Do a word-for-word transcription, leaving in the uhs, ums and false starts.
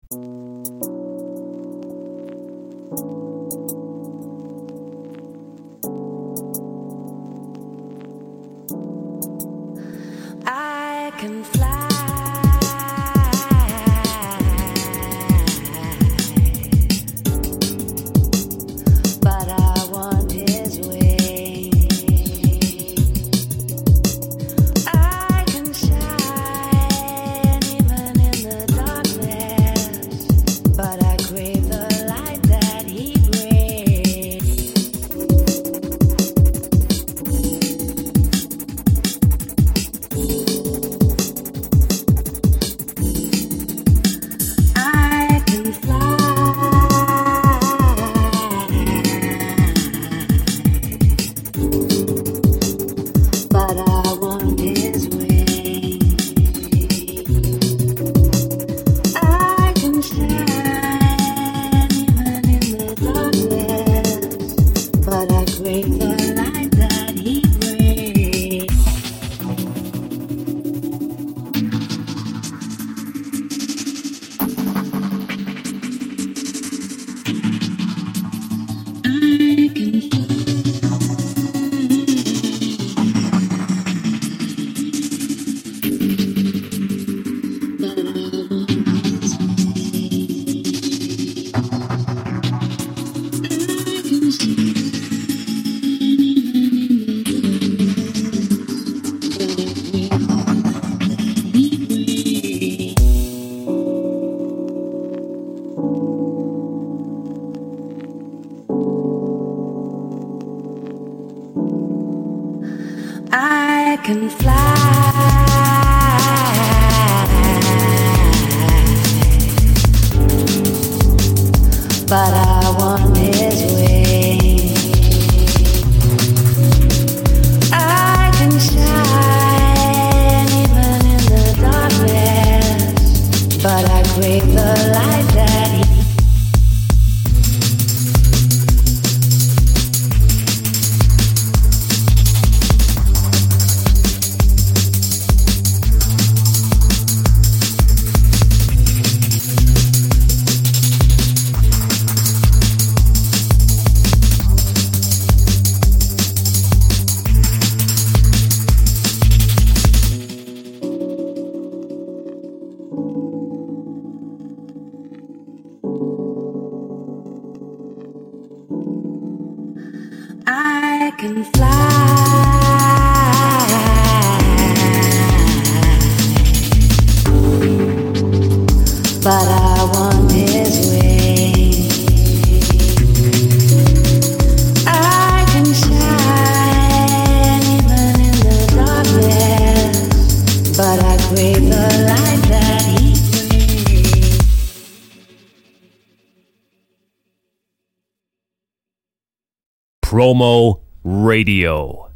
I can fly, but I want his wings. I can shine even in the darkness, but I crave the light that he brings. I can fly, but I want his wings. I can shine even in the darkness, but I crave the light that he brings. I can I can fly, but I want his wings. I can shine even in the darkness, but I crave the light that he I can fly, but I want his wings. I can shine even in the darkness, but I crave the light that he brings. Promo Radio.